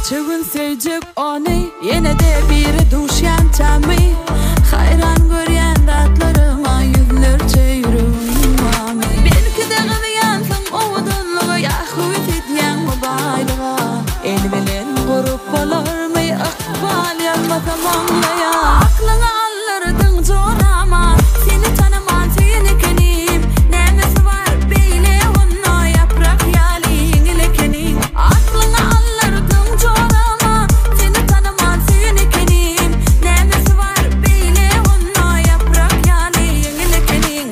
Neçe sevecek onu, yine de biri duşyan tamı. Hayran göryen datlarıma yüzlerce yüreğim var. Belki de gıyansın oğudunluğu, yahut ediyen mobaylığa. El bilen grup olur mu, akbal yanmasam onlaya. Aklına alırdın zorama, seni tanıman seni kenim. Nemesi var beyle onunla, yaprak yali yengile kenim. Aklına alırdın zorama, seni tanıman seni kenim. Nemesi var beyle onunla, yaprak yali yengile kenim.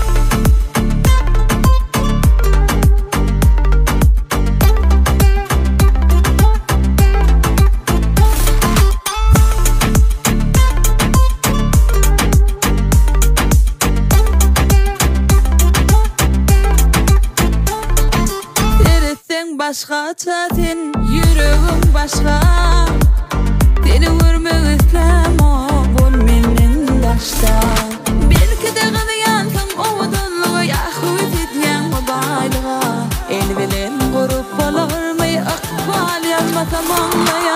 Başka çatin, yüreğim başka. Seni vurmak istem o, bul menin daşta. Belki de gıyansın oğudunluğu, yahut ediyen mobaylığa. El bilen grup olur mu, akbal yanmasam onlaya.